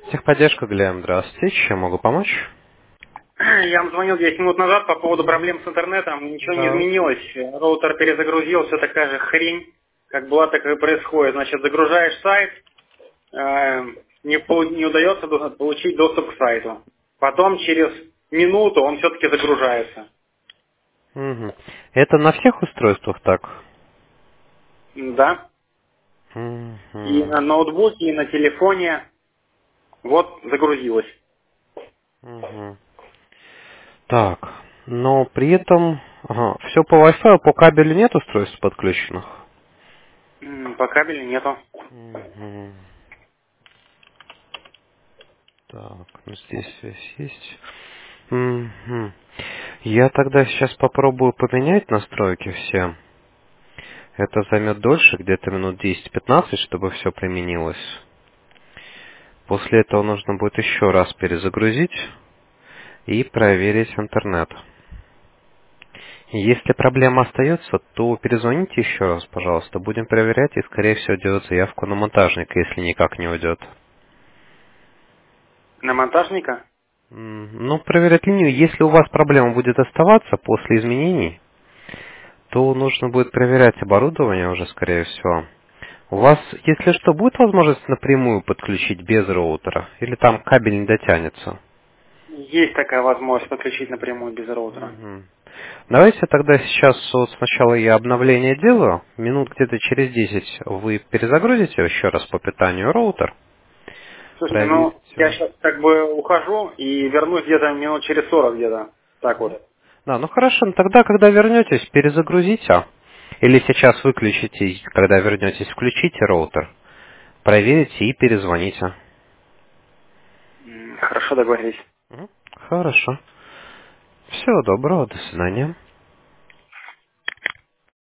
Техподдержка, Глеб, здравствуйте. Чем могу помочь? Я вам звонил 10 минут назад по поводу проблем с интернетом. Ничего не Да. изменилось. Роутер перезагрузил, все такая же хрень, как была, так и происходит. Значит, загружаешь сайт, не удается получить доступ к сайту. Потом через минуту он все-таки загружается. Мгм. Это на всех устройствах так? Да. И Мгм. на ноутбуке, и на телефоне. Вот, загрузилось. Мгм. Так, но при этом все по Wi-Fi, по кабелю нет устройств подключенных? По кабелю нету. Мгм. Так, ну здесь связь есть. Мгм. Я тогда сейчас попробую поменять настройки все. Это займет дольше, где-то минут 10-15, чтобы все применилось. После этого нужно будет еще раз перезагрузить и проверить интернет. Если проблема остается, то перезвоните еще раз, пожалуйста. Будем проверять и, скорее всего, делать заявку на монтажника, если никак не уйдет. На монтажника? Ну, проверять линию. Если у вас проблема будет оставаться после изменений, то нужно будет проверять оборудование уже, скорее всего. У вас, если что, будет возможность напрямую подключить без роутера? Или там кабель не дотянется? Есть такая возможность подключить напрямую без роутера. Мгм. Давайте тогда сейчас вот сначала я обновление делаю. Минут где-то через 10 вы перезагрузите еще раз по питанию роутер. Слушайте, ну, я Проверите. сейчас как бы ухожу и вернусь где-то минут через 40 где-то. Так вот. Да, ну хорошо, ну тогда, когда вернетесь, перезагрузите. Или сейчас выключите, и когда вернетесь, включите роутер. Проверите и перезвоните. Хорошо, договорились. Мгм. Хорошо. Всего доброго, до свидания.